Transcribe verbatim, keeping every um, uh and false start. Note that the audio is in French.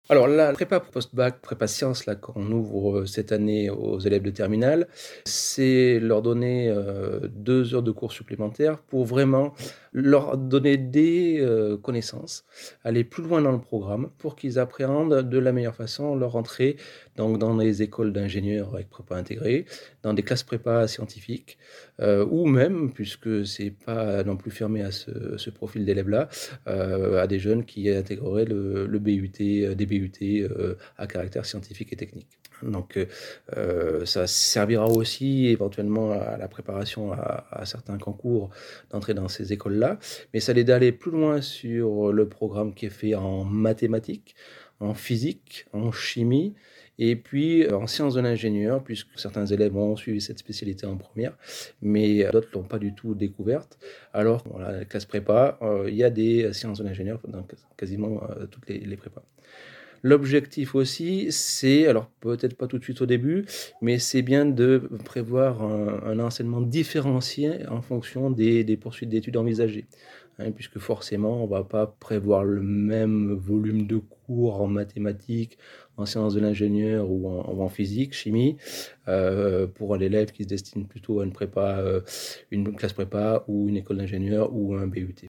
Alors la prépa post-bac, prépa sciences là qu'on ouvre, heu, cette année aux élèves de terminale, c'est leur donner, heu, deux heures de cours supplémentaires pour vraiment leur donner des, heu, connaissances, aller plus loin dans le programme pour qu'ils appréhendent de la meilleure façon leur entrée donc dans les écoles d'ingénieurs avec prépa intégrée, dans des classes prépa scientifiques, heu, ou même puisque c'est pas non plus fermé à ce ce profil d'élèves-là, heu, à des jeunes qui intégreraient le le B U T, heu, des B U T, heu, à caractère scientifique et technique. Donc heu heu, ça servira aussi éventuellement à la préparation à à certains concours d'entrer dans ces écoles-là, mais ça l'aide à aller plus loin sur le programme qui est fait en mathématiques, en physique, en chimie et puis en sciences de l'ingénieur puisque certains élèves ont suivi cette spécialité en première, mais d'autres l'ont pas du tout découverte. Alors voilà, la classe prépa, heu, il y a des sciences de l'ingénieur dans q quasiment, heu, toutes les les prépas. L'objectif aussi, c'est alors peut-être pas tout de suite au début, mais c'est bien de prévoir un un enseignement différencié en fonction des des poursuites d'études envisagées, hein, puisque forcément on va pas prévoir le même volume de cours en mathématiques, en sciences de l'ingénieur ou en ou en physique, chimie, heu, pour l'élève qui se destine plutôt à une prépa, heu, une classe prépa ou une école d'ingénieur ou un B U T.